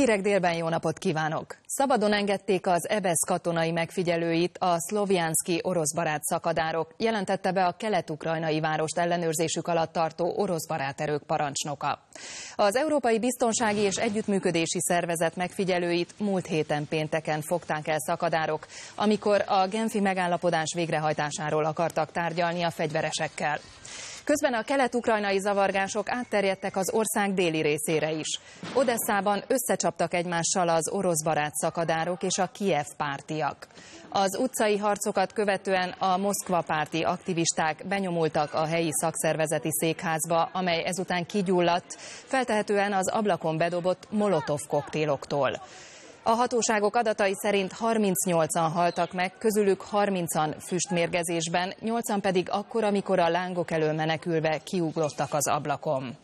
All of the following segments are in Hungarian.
Hírek délben, jó napot kívánok! Szabadon engedték az EBESZ katonai megfigyelőit a szlovjanszki oroszbarát szakadárok, jelentette be a kelet-ukrajnai várost ellenőrzésük alatt tartó oroszbarát erők parancsnoka. Az Európai Biztonsági és Együttműködési Szervezet megfigyelőit múlt héten pénteken fogták el szakadárok, amikor a genfi megállapodás végrehajtásáról akartak tárgyalni a fegyveresekkel. Közben a kelet-ukrajnai zavargások átterjedtek az ország déli részére is. Odesszában összecsaptak egymással az oroszbarát szakadárok és a Kijev pártiak. Az utcai harcokat követően a Moszkva párti aktivisták benyomultak a helyi szakszervezeti székházba, amely ezután kigyulladt, feltehetően az ablakon bedobott molotov koktéloktól. A hatóságok adatai szerint 38-an haltak meg, közülük 30-an füstmérgezésben, 8-an pedig akkor, amikor a lángok elől menekülve kiugrottak az ablakon.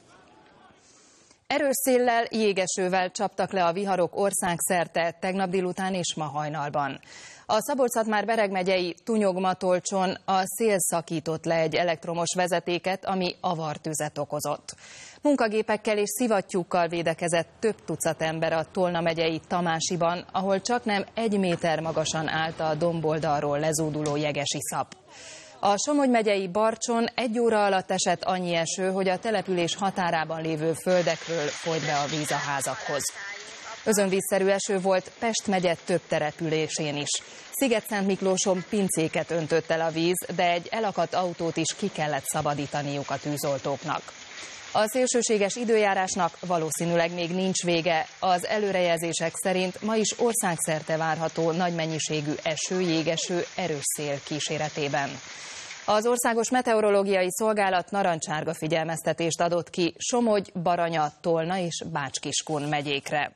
Erős széllel, jégesővel csaptak le a viharok országszerte tegnap délután és ma hajnalban. A Szabolcs-Szatmár-Bereg megyei Tunyog-Matolcson a szél szakított le egy elektromos vezetéket, ami avartüzet okozott. Munkagépekkel és szivattyúkkal védekezett több tucat ember a Tolna megyei Tamásiban, ahol csaknem 1 méter magasan állt a domboldalról lezúduló jegesiszap. A Somogy megyei Barcson 1 óra alatt esett annyi eső, hogy a település határában lévő földekről folyt be a víz a házakhoz. Özönvízszerű eső volt Pest megye több településén is. Sziget-Szentmiklóson pincéket öntött el a víz, de egy elakadt autót is ki kellett szabadítaniuk a tűzoltóknak. A szélsőséges időjárásnak valószínűleg még nincs vége. Az előrejelzések szerint ma is országszerte várható nagy mennyiségű eső, jégeső, erős szél kíséretében. Az Országos Meteorológiai Szolgálat narancsárga figyelmeztetést adott ki Somogy, Baranya, Tolna és Bács-Kiskun megyékre.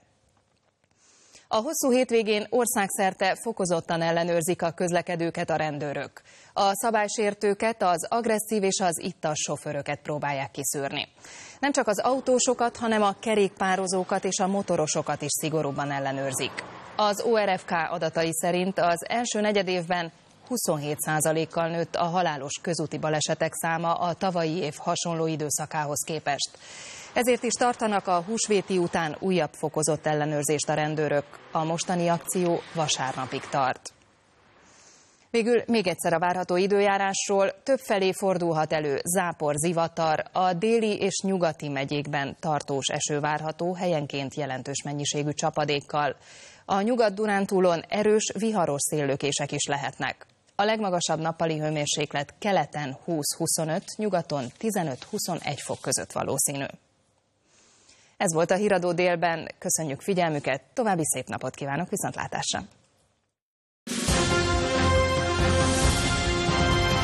A hosszú hétvégén országszerte fokozottan ellenőrzik a közlekedőket a rendőrök. A szabálysértőket, az agresszív és az ittas sofőröket próbálják kiszűrni. Nem csak az autósokat, hanem a kerékpározókat és a motorosokat is szigorúbban ellenőrzik. Az ORFK adatai szerint az első negyedévben 27%-kal nőtt a halálos közúti balesetek száma a tavalyi év hasonló időszakához képest. Ezért is tartanak a húsvéti után újabb fokozott ellenőrzést a rendőrök. A mostani akció vasárnapig tart. Végül még egyszer a várható időjárásról: többfelé fordulhat elő zápor, zivatar, a déli és nyugati megyékben tartós eső várható, helyenként jelentős mennyiségű csapadékkal. A Nyugat-Dunántúlon erős, viharos széllökések is lehetnek. A legmagasabb nappali hőmérséklet keleten 20-25, nyugaton 15-21 fok között valószínű. Ez volt a Híradó délben, köszönjük figyelmüket, további szép napot kívánok, viszontlátásra!